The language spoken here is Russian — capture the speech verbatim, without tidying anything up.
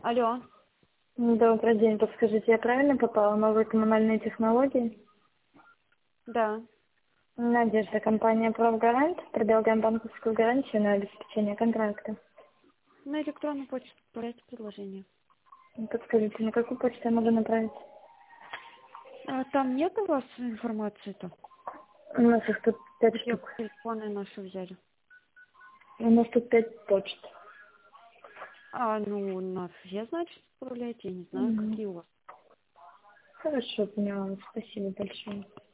Алло. Добрый день. Подскажите, я правильно попала в новые коммунальные технологии? Да. Надежда, компания «Профгарант». Предлагаем банковскую гарантию на обеспечение контракта. На электронную почту отправляйте предложение. Подскажите, на какую почту я могу направить? А там нет у вас информации-то? У нас их тут пять Где штук. телефоны наши взяли? У нас тут пять почт. А, ну, на все, значит, отправляйте. Я не знаю, Мгм. какие у вас. Хорошо, поняла. Спасибо большое.